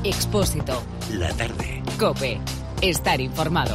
Expósito. La tarde. COPE. Estar informado.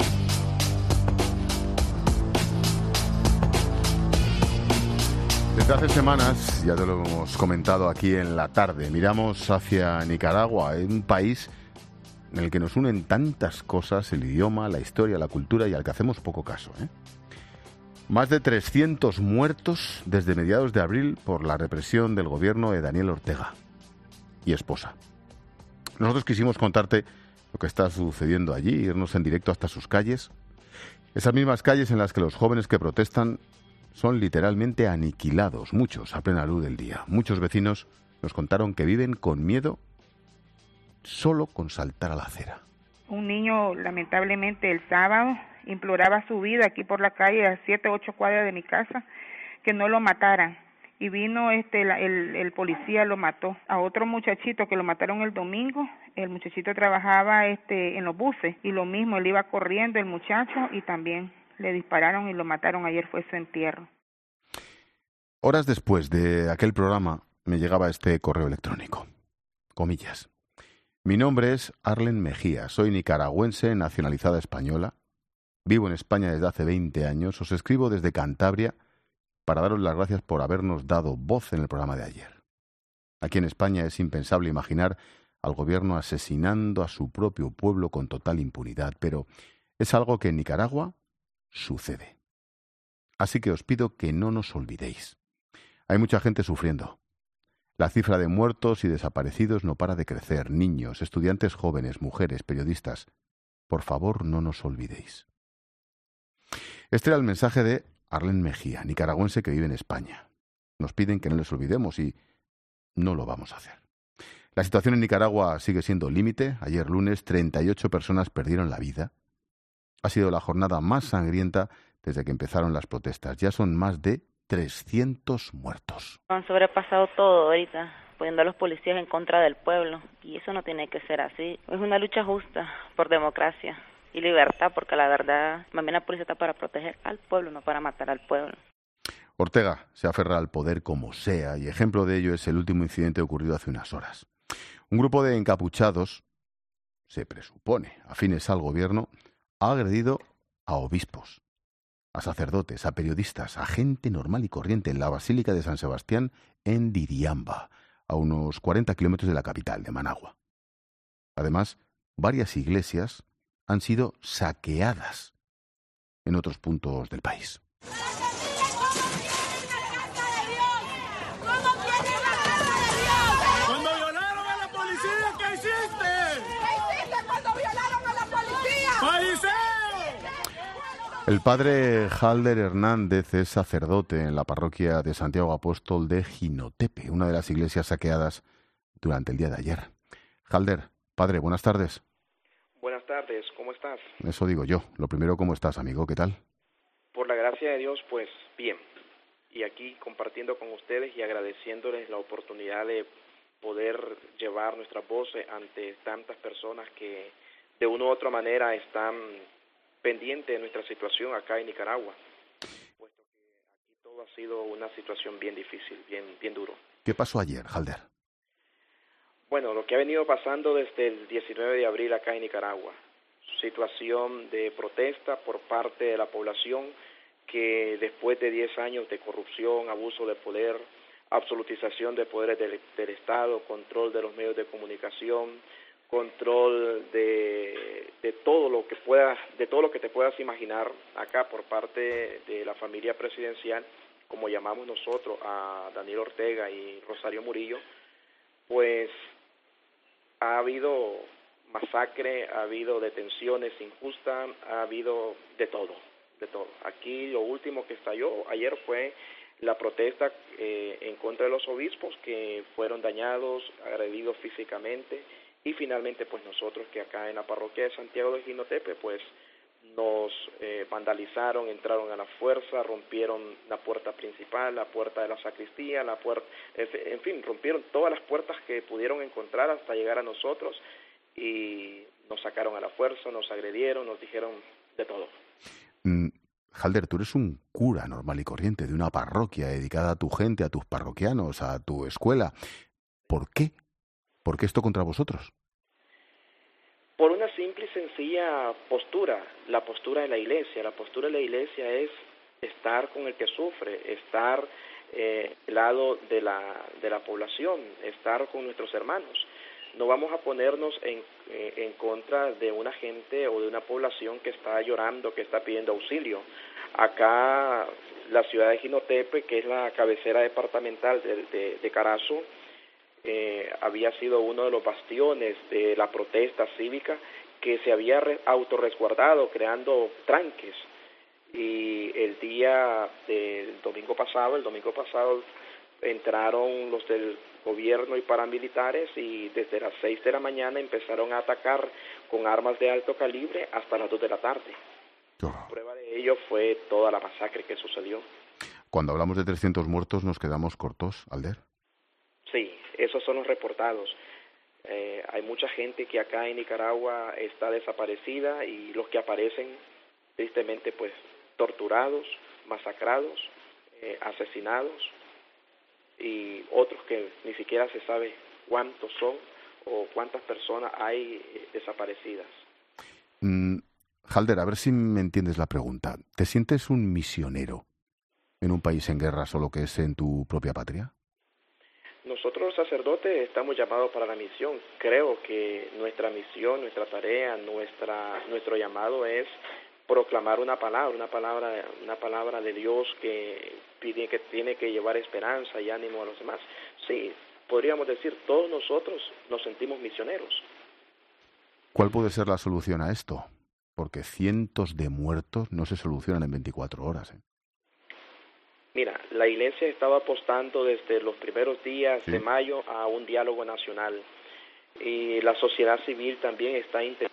Desde hace semanas, ya te lo hemos comentado aquí en La Tarde, miramos hacia Nicaragua, un país en el que nos unen tantas cosas, el idioma, la historia, la cultura y al que hacemos poco caso, ¿eh? Más de 300 muertos desde mediados de abril por la represión del gobierno de Daniel Ortega y esposa. Nosotros quisimos contarte lo que está sucediendo allí, irnos en directo hasta sus calles, esas mismas calles en las que los jóvenes que protestan son literalmente aniquilados, muchos a plena luz del día. Muchos vecinos nos contaron que viven con miedo solo con saltar a la acera. Un niño, lamentablemente, el sábado imploraba su vida aquí por la calle a 7 o 8 cuadras de mi casa, que no lo mataran. Y vino el policía, lo mató. A otro muchachito que lo mataron el domingo, el muchachito trabajaba en los buses, y lo mismo, él iba corriendo el muchacho y también le dispararon y lo mataron. Ayer fue su entierro. Horas después de aquel programa me llegaba este correo electrónico. Comillas. Mi nombre es Arlen Mejía, soy nicaragüense nacionalizada española. Vivo en España desde hace 20 años. Os escribo desde Cantabria para daros las gracias por habernos dado voz en el programa de ayer. Aquí en España es impensable imaginar al gobierno asesinando a su propio pueblo con total impunidad, pero es algo que en Nicaragua sucede. Así que os pido que no nos olvidéis. Hay mucha gente sufriendo. La cifra de muertos y desaparecidos no para de crecer. Niños, estudiantes jóvenes, mujeres, periodistas. Por favor, no nos olvidéis. Este era el mensaje de Arlen Mejía, nicaragüense que vive en España. Nos piden que no les olvidemos y no lo vamos a hacer. La situación en Nicaragua sigue siendo límite. Ayer lunes 38 personas perdieron la vida. Ha sido la jornada más sangrienta desde que empezaron las protestas. Ya son más de 300 muertos. Han sobrepasado todo ahorita, poniendo a los policías en contra del pueblo. Y eso no tiene que ser así. Es una lucha justa por democracia y libertad, porque la verdad, más bien la policía está para proteger al pueblo, no para matar al pueblo. Ortega se aferra al poder como sea, y ejemplo de ello es el último incidente ocurrido hace unas horas. Un grupo de encapuchados, se presupone afines al gobierno, ha agredido a obispos, a sacerdotes, a periodistas, a gente normal y corriente en la Basílica de San Sebastián en Diriamba, a unos 40 kilómetros de la capital, de Managua. Además, varias iglesias han sido saqueadas en otros puntos del país. ¡Cuando violaron a la policía! ¿Qué hiciste? ¿Qué hiciste cuando violaron a la policía? ¡Fariseo! El padre Halder Hernández es sacerdote en la parroquia de Santiago Apóstol de Jinotepe, una de las iglesias saqueadas durante el día de ayer. Halder, padre, buenas tardes. Buenas tardes, ¿cómo estás? Eso digo yo. Lo primero, ¿cómo estás, amigo? ¿Qué tal? Por la gracia de Dios, pues bien. Y aquí compartiendo con ustedes y agradeciéndoles la oportunidad de poder llevar nuestras voces ante tantas personas que de una u otra manera están pendientes de nuestra situación acá en Nicaragua, puesto que aquí todo ha sido una situación bien difícil, bien duro. ¿Qué pasó ayer, Halder? Bueno, lo que ha venido pasando desde el 19 de abril acá en Nicaragua, situación de protesta por parte de la población que después de 10 años de corrupción, abuso de poder, absolutización de poderes del Estado, control de los medios de comunicación, control de todo lo que te puedas imaginar acá por parte de la familia presidencial, como llamamos nosotros a Daniel Ortega y Rosario Murillo, pues ha habido masacre, ha habido detenciones injustas, ha habido de todo. Aquí lo último que estalló ayer fue la protesta en contra de los obispos que fueron dañados, agredidos físicamente, y finalmente pues nosotros que acá en la parroquia de Santiago de Jinotepe pues nos vandalizaron, entraron a la fuerza, rompieron la puerta principal, la puerta de la sacristía, en fin, rompieron todas las puertas que pudieron encontrar hasta llegar a nosotros y nos sacaron a la fuerza, nos agredieron, nos dijeron de todo. Halder, tú eres un cura normal y corriente de una parroquia dedicada a tu gente, a tus parroquianos, a tu escuela. ¿Por qué? ¿Por qué esto contra vosotros? simple y sencilla postura, la postura de la iglesia. La postura de la iglesia es estar con el que sufre, estar al lado de la población, estar con nuestros hermanos. No vamos a ponernos en contra de una gente o de una población que está llorando, que está pidiendo auxilio. Acá, la ciudad de Jinotepe, que es la cabecera departamental de Carazo, había sido uno de los bastiones de la protesta cívica que se había autorresguardado, creando tranques. Y el domingo pasado, entraron los del gobierno y paramilitares y desde las 6 de la mañana empezaron a atacar con armas de alto calibre hasta las 2 de la tarde. Prueba de ello fue toda la masacre que sucedió. Cuando hablamos de 300 muertos, ¿nos quedamos cortos, Alder? Sí, esos son los reportados. Hay mucha gente que acá en Nicaragua está desaparecida y los que aparecen, tristemente, pues torturados, masacrados, asesinados, y otros que ni siquiera se sabe cuántos son o cuántas personas hay desaparecidas. Halder, a ver si me entiendes la pregunta. ¿Te sientes un misionero en un país en guerra solo que es en tu propia patria? Nosotros los sacerdotes estamos llamados para la misión. Creo que nuestra misión, nuestra tarea, nuestro llamado es proclamar una palabra de Dios que tiene que llevar esperanza y ánimo a los demás. Sí, podríamos decir, todos nosotros nos sentimos misioneros. ¿Cuál puede ser la solución a esto? Porque cientos de muertos no se solucionan en 24 horas. Mira, la Iglesia estaba apostando desde los primeros días de mayo a un diálogo nacional, y la sociedad civil también está intentando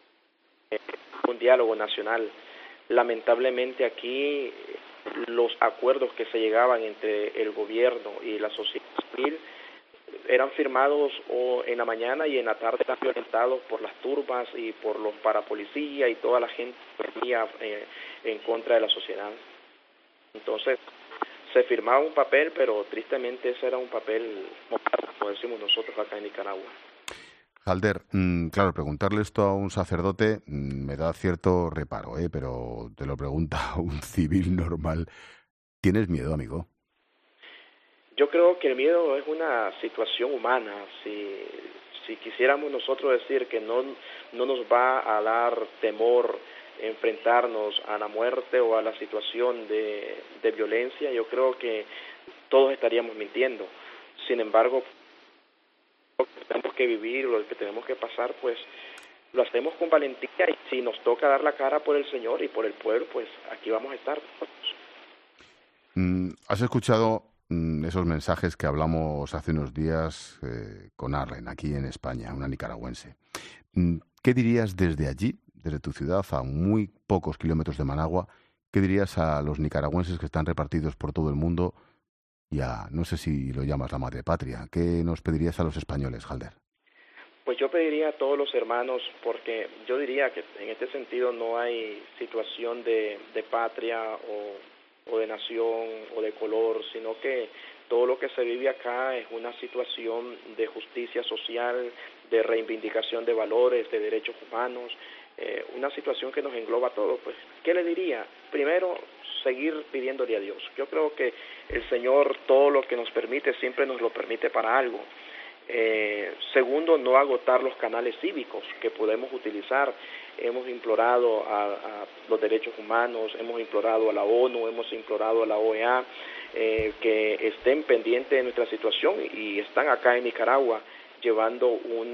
un diálogo nacional. Lamentablemente aquí los acuerdos que se llegaban entre el gobierno y la sociedad civil eran firmados en la mañana y en la tarde eran violentados por las turbas y por los parapolicías y toda la gente que venía en contra de la sociedad. Entonces, se firmaba un papel, pero tristemente ese era un papel, como decimos nosotros acá en Nicaragua. Halder, claro, preguntarle esto a un sacerdote me da cierto reparo, pero te lo pregunta un civil normal. ¿Tienes miedo, amigo? Yo creo que el miedo es una situación humana. Si quisiéramos nosotros decir que no nos va a dar temor enfrentarnos a la muerte o a la situación de violencia, yo creo que todos estaríamos mintiendo. Sin embargo, lo que tenemos que vivir, lo que tenemos que pasar, pues lo hacemos con valentía, y si nos toca dar la cara por el Señor y por el pueblo, pues aquí vamos a estar. ¿Has escuchado esos mensajes que hablamos hace unos días con Arlen, aquí en España, una nicaragüense? ¿Qué dirías desde allí, desde tu ciudad, a muy pocos kilómetros de Managua? ¿Qué dirías a los nicaragüenses que están repartidos por todo el mundo y a, no sé si lo llamas la madre patria? ¿Qué nos pedirías a los españoles, Halder? Pues yo pediría a todos los hermanos, porque yo diría que en este sentido no hay situación de patria o de nación o de color, sino que todo lo que se vive acá es una situación de justicia social, de reivindicación de valores, de derechos humanos, una situación que nos engloba a todos. Pues, ¿qué le diría? Primero, seguir pidiéndole a Dios. Yo creo que el Señor todo lo que nos permite, siempre nos lo permite para algo. Segundo, no agotar los canales cívicos que podemos utilizar. Hemos implorado a los derechos humanos, hemos implorado a la ONU, hemos implorado a la OEA que estén pendientes de nuestra situación, y están acá en Nicaragua llevando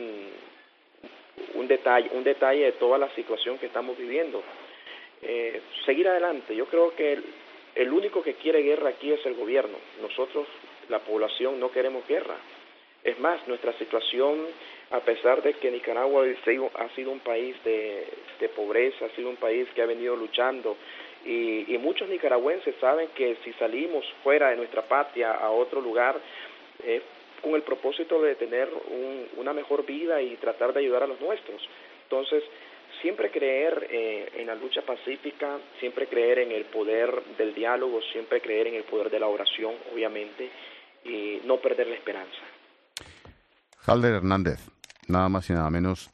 un detalle de toda la situación que estamos viviendo. Seguir adelante. Yo creo que el único que quiere guerra aquí es el gobierno. Nosotros, la población, no queremos guerra. Es más, nuestra situación, a pesar de que Nicaragua ha sido un país de pobreza, ha sido un país que ha venido luchando, y muchos nicaragüenses saben que si salimos fuera de nuestra patria a otro lugar, con el propósito de tener una mejor vida y tratar de ayudar a los nuestros. Entonces, siempre creer en la lucha pacífica, siempre creer en el poder del diálogo, siempre creer en el poder de la oración, obviamente, y no perder la esperanza. Halder Hernández, nada más y nada menos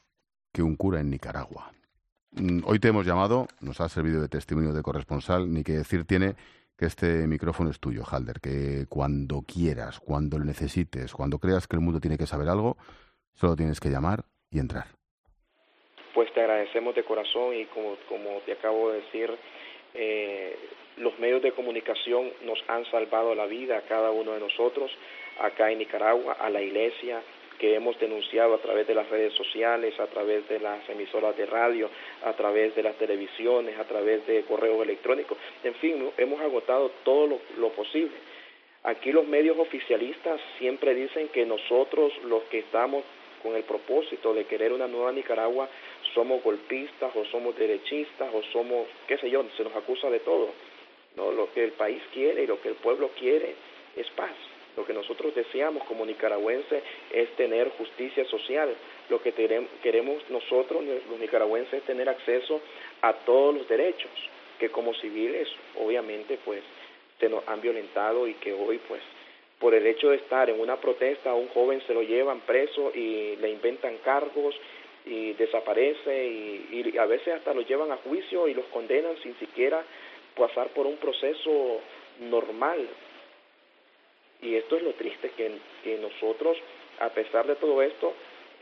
que un cura en Nicaragua. Hoy te hemos llamado, nos ha servido de testimonio de corresponsal, ni que decir tiene que este micrófono es tuyo, Halder, que cuando quieras, cuando lo necesites, cuando creas que el mundo tiene que saber algo, solo tienes que llamar y entrar. Pues te agradecemos de corazón y como te acabo de decir, los medios de comunicación nos han salvado la vida a cada uno de nosotros, acá en Nicaragua, a la iglesia, que hemos denunciado a través de las redes sociales, a través de las emisoras de radio, a través de las televisiones, a través de correos electrónicos. En fin, hemos agotado todo lo posible. Aquí los medios oficialistas siempre dicen que nosotros, los que estamos con el propósito de querer una nueva Nicaragua, somos golpistas o somos derechistas o somos, qué sé yo, se nos acusa de todo. No, lo que el país quiere y lo que el pueblo quiere es paz. Lo que nosotros deseamos como nicaragüenses es tener justicia social. Lo que queremos nosotros, los nicaragüenses, es tener acceso a todos los derechos que como civiles, obviamente, pues, se nos han violentado y que hoy, pues, por el hecho de estar en una protesta, a un joven se lo llevan preso y le inventan cargos y desaparece y a veces hasta lo llevan a juicio y los condenan sin siquiera pasar por un proceso normal. Y esto es lo triste, que nosotros, a pesar de todo esto,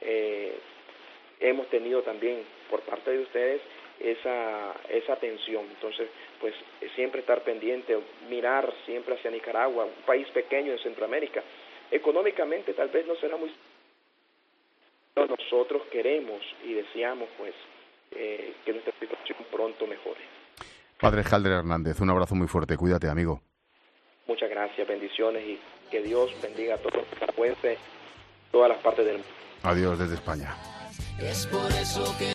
hemos tenido también por parte de ustedes esa atención. Entonces, pues siempre estar pendiente, mirar siempre hacia Nicaragua, un país pequeño en Centroamérica. Económicamente tal vez no será muy... Pero nosotros queremos y deseamos pues que nuestra situación pronto mejore. Padre Halder Hernández, un abrazo muy fuerte, cuídate, amigo. Muchas gracias, bendiciones y que Dios bendiga a todos los nicaragüenses, todas las partes del mundo. Adiós desde España. Es por eso que